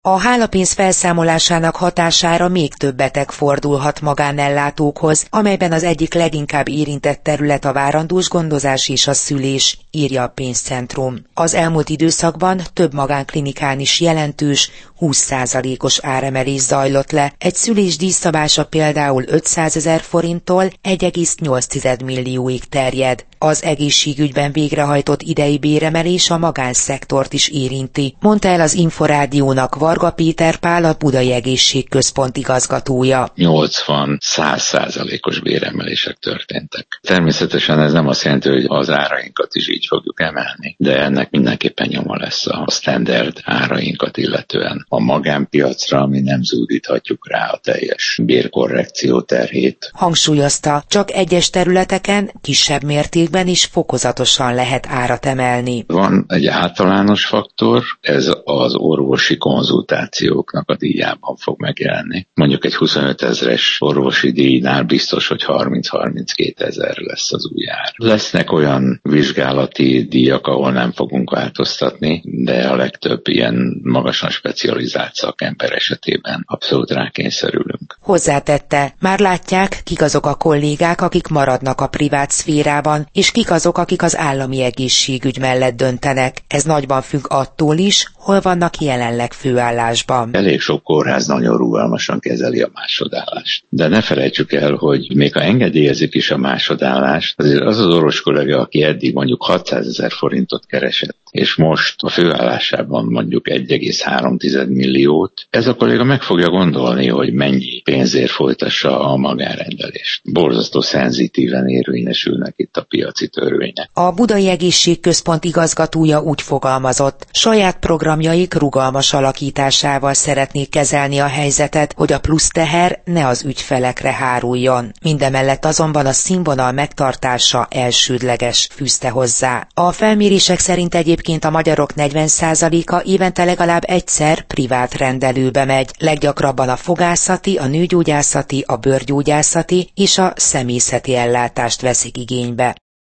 A hálapénz felszámolásának hatására még több beteg fordulhat magánellátókhoz, amelyben az egyik leginkább érintett terület a várandós gondozás és a szülés, írja a pénzcentrum. Az elmúlt időszakban több magánklinikán is jelentős, 20%-os áremelés zajlott le. Egy szülés díjszabása például 500 000 forinttól 1,8 millióig terjed. Az egészségügyben végrehajtott idei béremelés a magánszektort is érinti, mondta el az Inforádiónak Varga Péter Pál, a Budai Egészségközpont igazgatója. 80-100%-os béremelések történtek. Természetesen ez nem azt jelenti, hogy az árainkat is így fogjuk emelni, de ennek mindenképpen nyoma lesz a standard árainkat illetően. A magánpiacra mi nem zúdíthatjuk rá a teljes bérkorrekció terhét. Hangsúlyozta, csak egyes területeken kisebb mértékben is fokozatosan lehet árat emelni. Van egy általános faktor, ez az orvosi konzultációknak a díjában fog megjelenni. Mondjuk egy 25 000-es orvosi díjnál biztos, hogy 30-32 000 lesz az új ár. Lesznek olyan vizsgálati díjak, ahol nem fogunk változtatni, de a legtöbb ilyen magasan specializált szakember esetében abszolút rákényszerülünk. Hozzátette, már látják, kik azok a kollégák, akik maradnak a privát szférában, és kik azok, akik az állami egészségügy mellett döntenek. Ez nagyban függ attól is, hol vannak jelenleg főállásban. Elég sok kórház nagyon rugalmasan kezeli a másodállást. De ne felejtsük el, hogy még ha engedélyezik is a másodállást, azért az az orvos kollega, aki eddig mondjuk 600 000 forintot keresett, és most a főállásában mondjuk 1,3 milliót, ez a kolléga meg fogja gondolni, hogy mennyi pénzért folytassa a magánrendelést. Borzasztó szenzitíven érvényesülnek itt a piaci törvények. A Budai Egészségközpont igazgatója úgy fogalmazott, saját programjaik rugalmas alakításával szeretnék kezelni a helyzetet, hogy a plusz teher ne az ügyfelekre háruljon. Mindemellett azonban a színvonal megtartása elsődleges, fűzte hozzá. A felmérések szerint egyébként a magyarok 40%-a évente legalább egyszer privát rendelőbe megy, leggyakrabban a fogászati, a nőgyógyászati, a bőrgyógyászati és a szemészeti ellátást veszik igénybe.